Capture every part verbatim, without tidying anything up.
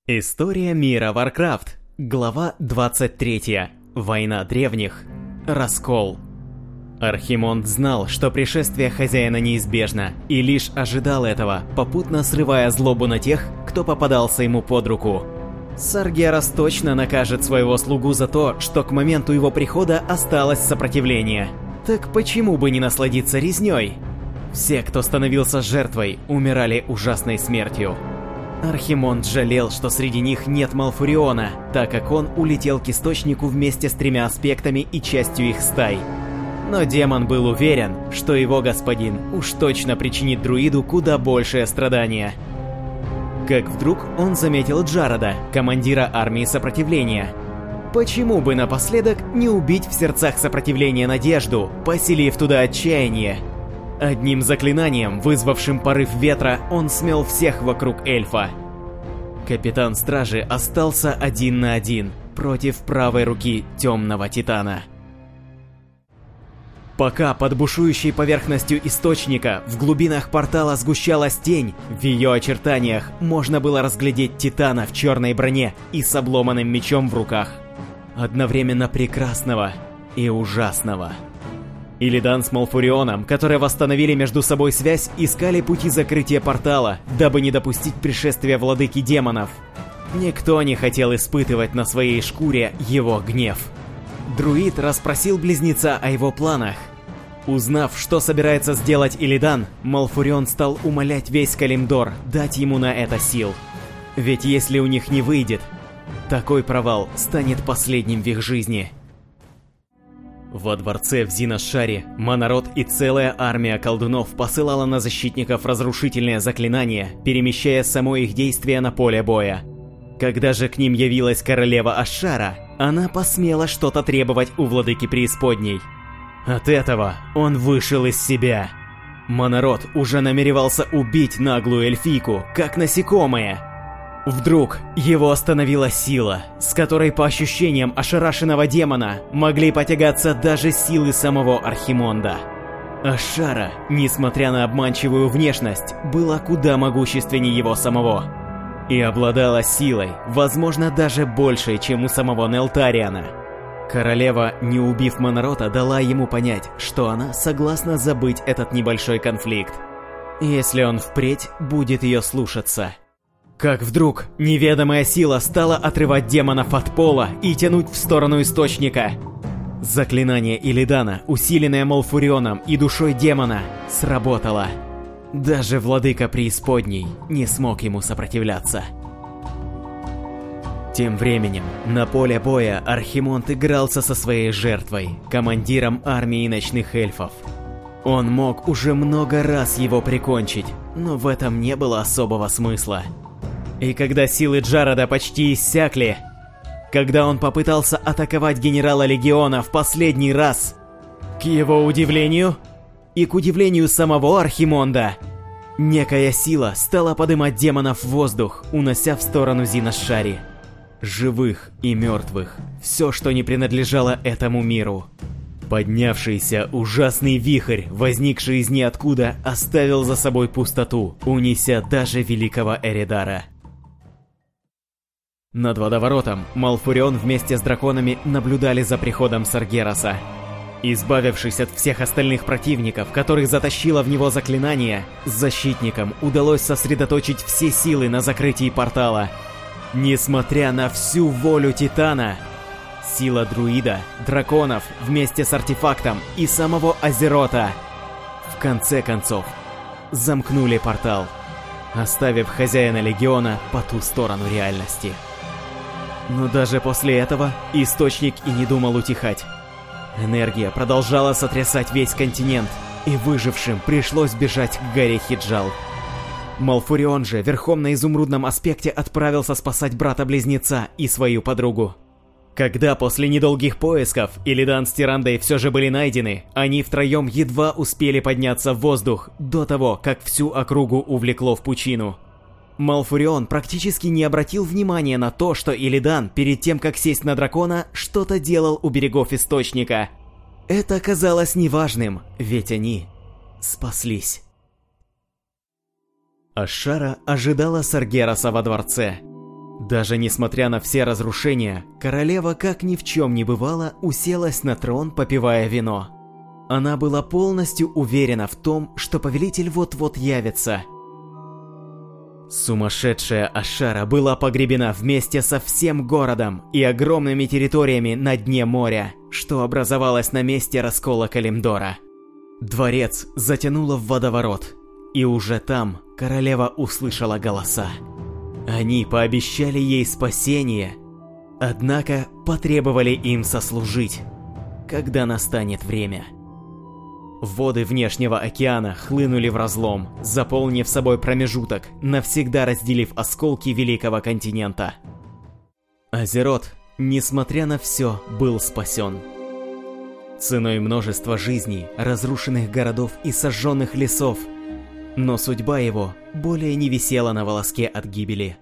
История мира Warcraft. Глава двадцать третья. Война древних. Раскол. Архимонд знал, что пришествие хозяина неизбежно, и лишь ожидал этого, попутно срывая злобу на тех, кто попадался ему под руку. Саргерас точно накажет своего слугу за то, что к моменту его прихода осталось сопротивление. Так почему бы не насладиться резнёй? Все, кто становился жертвой, умирали ужасной смертью. Архимонд жалел, что среди них нет Малфуриона, так как он улетел к Источнику вместе с тремя аспектами и частью их стай. Но демон был уверен, что его господин уж точно причинит друиду куда большее страдание. Как вдруг он заметил Джарода, командира армии сопротивления. Почему бы напоследок не убить в сердцах сопротивления надежду, поселив туда отчаяние? Одним заклинанием, вызвавшим порыв ветра, он смел всех вокруг эльфа. Капитан стражи остался один на один против правой руки темного титана. Пока под бушующей поверхностью источника в глубинах портала сгущалась тень, в ее очертаниях можно было разглядеть титана в черной броне и с обломанным мечом в руках. Одновременно прекрасного и ужасного. Илидан с Малфурионом, которые восстановили между собой связь, искали пути закрытия портала, дабы не допустить пришествия владыки демонов. Никто не хотел испытывать на своей шкуре его гнев. Друид расспросил близнеца о его планах. Узнав, что собирается сделать Илидан, Малфурион стал умолять весь Калимдор дать ему на это сил. Ведь если у них не выйдет, такой провал станет последним в их жизни. Во дворце в Зинашаре Монород и целая армия колдунов посылала на защитников разрушительные заклинания, перемещая само их действие на поле боя. Когда же к ним явилась королева Ашара, она посмела что-то требовать у владыки преисподней. От этого он вышел из себя. Монород уже намеревался убить наглую эльфийку, как насекомое. Вдруг его остановила сила, с которой, по ощущениям ошарашенного демона, могли потягаться даже силы самого Архимонда. Ашара, несмотря на обманчивую внешность, была куда могущественнее его самого. И обладала силой, возможно, даже большей, чем у самого Нелтариана. Королева, не убив Монорода, дала ему понять, что она согласна забыть этот небольшой конфликт, если он впредь будет ее слушаться. Как вдруг неведомая сила стала отрывать демонов от пола и тянуть в сторону источника. Заклинание Илидана, усиленное Малфурионом и душой демона, сработало. Даже владыка преисподней не смог ему сопротивляться. Тем временем, на поле боя Архимонд игрался со своей жертвой, командиром армии ночных эльфов. Он мог уже много раз его прикончить, но в этом не было особого смысла. И когда силы Джарода почти иссякли, когда он попытался атаковать генерала Легиона в последний раз, к его удивлению и к удивлению самого Архимонда, некая сила стала поднимать демонов в воздух, унося в сторону Зинашари. Живых и мертвых, все, что не принадлежало этому миру. Поднявшийся ужасный вихрь, возникший из ниоткуда, оставил за собой пустоту, унеся даже великого Эридара. Над водоворотом Малфурион вместе с драконами наблюдали за приходом Саргераса. Избавившись от всех остальных противников, которых затащило в него заклинание, защитникам удалось сосредоточить все силы на закрытии портала. Несмотря на всю волю Титана, сила друида, драконов вместе с артефактом и самого Азерота в конце концов замкнули портал, оставив хозяина Легиона по ту сторону реальности. Но даже после этого Источник и не думал утихать. Энергия продолжала сотрясать весь континент, и выжившим пришлось бежать к горе Хиджал. Малфурион же верхом на изумрудном аспекте отправился спасать брата-близнеца и свою подругу. Когда после недолгих поисков Илидан с Тирандой все же были найдены, они втроем едва успели подняться в воздух до того, как всю округу увлекло в пучину. Малфурион практически не обратил внимания на то, что Илидан, перед тем как сесть на дракона, что-то делал у берегов Источника. Это казалось неважным, ведь они спаслись. Ашара ожидала Саргераса во дворце. Даже несмотря на все разрушения, королева, как ни в чем не бывало, уселась на трон, попивая вино. Она была полностью уверена в том, что повелитель вот-вот явится. Сумасшедшая Ашара была погребена вместе со всем городом и огромными территориями на дне моря, что образовалось на месте раскола Калимдора. Дворец затянуло в водоворот, и уже там королева услышала голоса. Они пообещали ей спасение, однако потребовали им сослужить, когда настанет время. Воды внешнего океана хлынули в разлом, заполнив собой промежуток, навсегда разделив осколки великого континента. Азерот, несмотря на все, был спасен. Ценой множества жизней, разрушенных городов и сожженных лесов, но судьба его более не висела на волоске от гибели.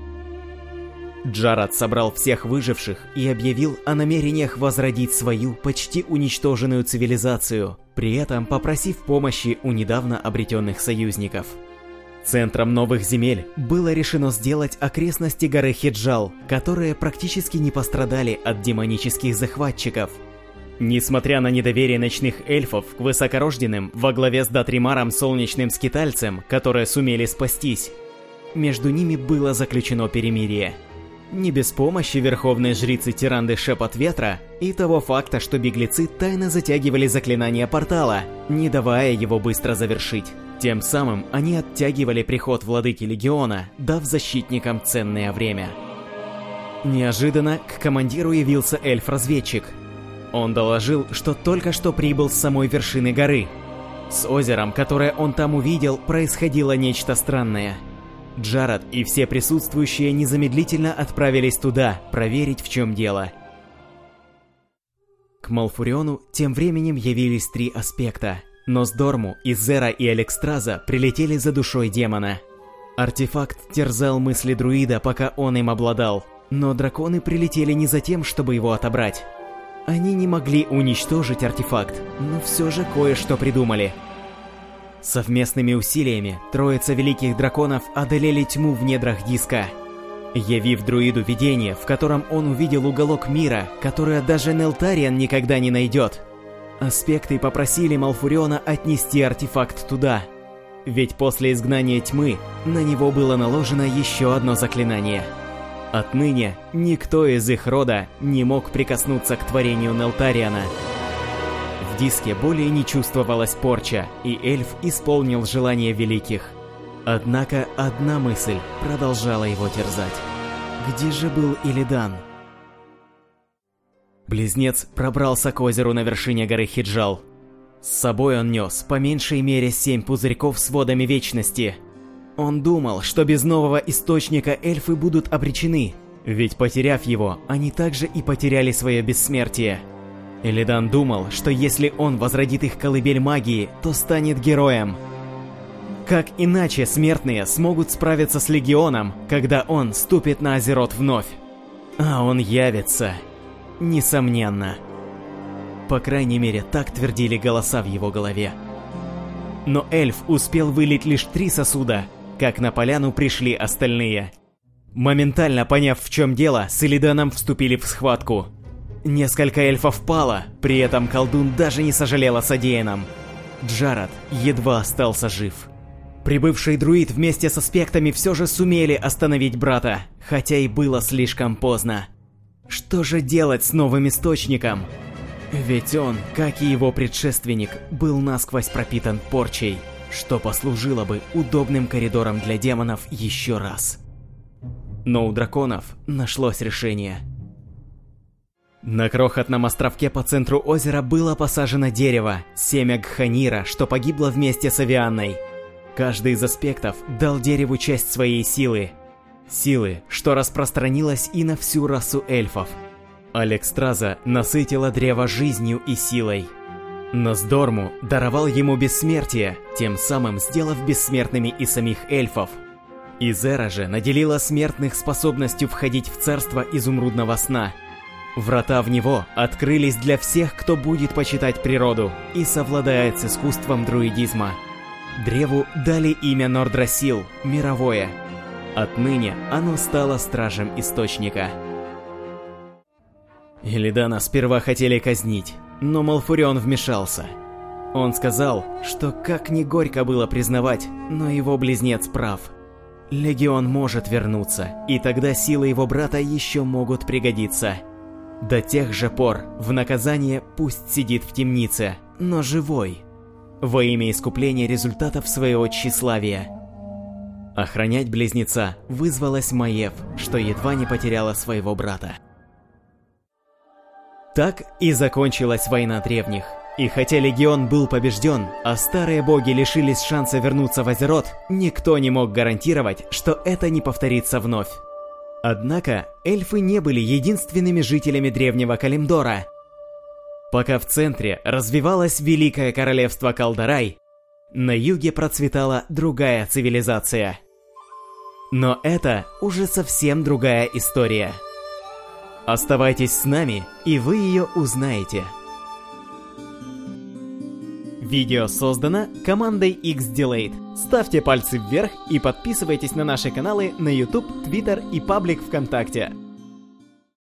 Джаред собрал всех выживших и объявил о намерениях возродить свою почти уничтоженную цивилизацию, при этом попросив помощи у недавно обретенных союзников. Центром новых земель было решено сделать окрестности горы Хиджал, которые практически не пострадали от демонических захватчиков. Несмотря на недоверие ночных эльфов к высокорожденным во главе с Датримаром Солнечным Скитальцем, которые сумели спастись, между ними было заключено перемирие. Не без помощи верховной жрицы Тиранды Шепот Ветра и того факта, что беглецы тайно затягивали заклинание портала, не давая его быстро завершить. Тем самым они оттягивали приход владыки Легиона, дав защитникам ценное время. Неожиданно к командиру явился эльф-разведчик. Он доложил, что только что прибыл с самой вершины горы. С озером, которое он там увидел, происходило нечто странное. Джаред и все присутствующие незамедлительно отправились туда, проверить, в чем дело. К Малфуриону тем временем явились три аспекта, но Сдорму, Изера и Алекстраза прилетели за душой демона. Артефакт терзал мысли друида, пока он им обладал, но драконы прилетели не за тем, чтобы его отобрать. Они не могли уничтожить артефакт, но все же кое-что придумали. Совместными усилиями троица великих драконов одолели тьму в недрах диска, явив друиду видение, в котором он увидел уголок мира, которое даже Нелтариан никогда не найдет. Аспекты попросили Малфуриона отнести артефакт туда, ведь после изгнания тьмы на него было наложено еще одно заклинание. Отныне никто из их рода не мог прикоснуться к творению Нелтариана. В диске более не чувствовалась порча, и эльф исполнил желание великих. Однако одна мысль продолжала его терзать. Где же был Илидан? Близнец пробрался к озеру на вершине горы Хиджал. С собой он нес по меньшей мере семь пузырьков с водами вечности. Он думал, что без нового источника эльфы будут обречены, ведь потеряв его, они также и потеряли свое бессмертие. Илидан думал, что если он возродит их колыбель магии, то станет героем. Как иначе смертные смогут справиться с Легионом, когда он ступит на Азерот вновь? А он явится. Несомненно. По крайней мере, так твердили голоса в его голове. Но эльф успел вылить лишь три сосуда, как на поляну пришли остальные. Моментально поняв, в чем дело, с Илиданом вступили в схватку. Несколько эльфов пало, при этом колдун даже не сожалел о содеянном. Джаред едва остался жив. Прибывший друид вместе с аспектами все же сумели остановить брата, хотя и было слишком поздно. Что же делать с новым источником? Ведь он, как и его предшественник, был насквозь пропитан порчей, что послужило бы удобным коридором для демонов еще раз. Но у драконов нашлось решение. На крохотном островке по центру озера было посажено дерево, семя Гханира, что погибло вместе с Авианной. Каждый из аспектов дал дереву часть своей силы. Силы, что распространилась и на всю расу эльфов. Алекстраза насытила древо жизнью и силой. Ноздорму даровал ему бессмертие, тем самым сделав бессмертными и самих эльфов. Изера же наделила смертных способностью входить в царство изумрудного сна. Врата в него открылись для всех, кто будет почитать природу и совладает с искусством друидизма. Древу дали имя Нордрасил, мировое. Отныне оно стало стражем Источника. Илидана сперва хотели казнить, но Малфурион вмешался. Он сказал, что как ни горько было признавать, но его близнец прав. Легион может вернуться, и тогда силы его брата еще могут пригодиться. До тех же пор в наказание пусть сидит в темнице, но живой. Во имя искупления результатов своего тщеславия. Охранять близнеца вызвалась Маев, что едва не потеряла своего брата. Так и закончилась война древних. И хотя Легион был побежден, а старые боги лишились шанса вернуться в Азерот, никто не мог гарантировать, что это не повторится вновь. Однако, эльфы не были единственными жителями древнего Калимдора. Пока в центре развивалось Великое Королевство Калдарай, на юге процветала другая цивилизация. Но это уже совсем другая история. Оставайтесь с нами, и вы ее узнаете. Видео создано командой X-Delayed. Ставьте пальцы вверх и подписывайтесь на наши каналы на YouTube, Twitter и паблик ВКонтакте.